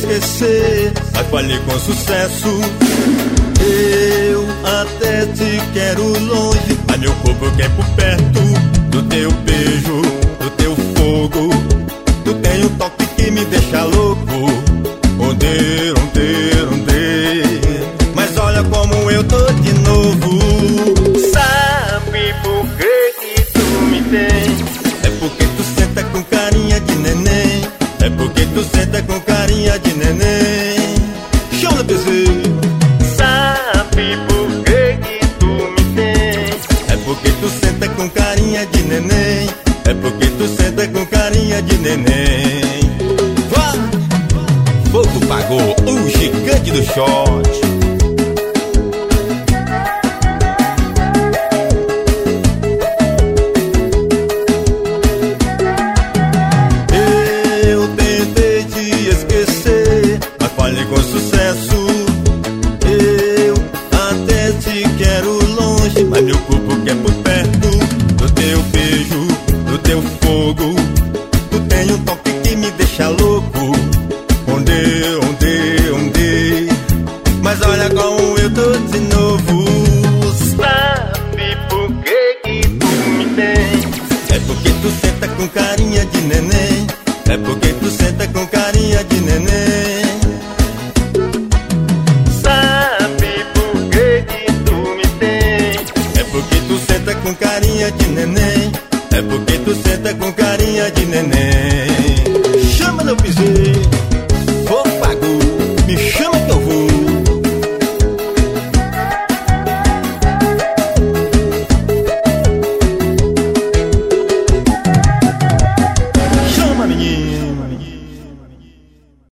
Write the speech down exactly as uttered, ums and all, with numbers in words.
esquecer, mas falhei com sucesso. Eu até te quero longe, mas meu corpo quer por perto do teu beijo, do teu fogo. Tu tem um toque que me deixa louco. Onde, onde, onde. Mas olha como eu tô de novo. Sabe por que que tu me tem? É porque tu senta com carinha de neném. É porque tu senta com carinha de neném. Chama bezerro. Sabe por que que tu me tem? É porque tu senta com carinha de neném. É porque tu senta com carinha de neném. Vá! Fogo pagou, o gigante do short. Eu tentei te esquecer,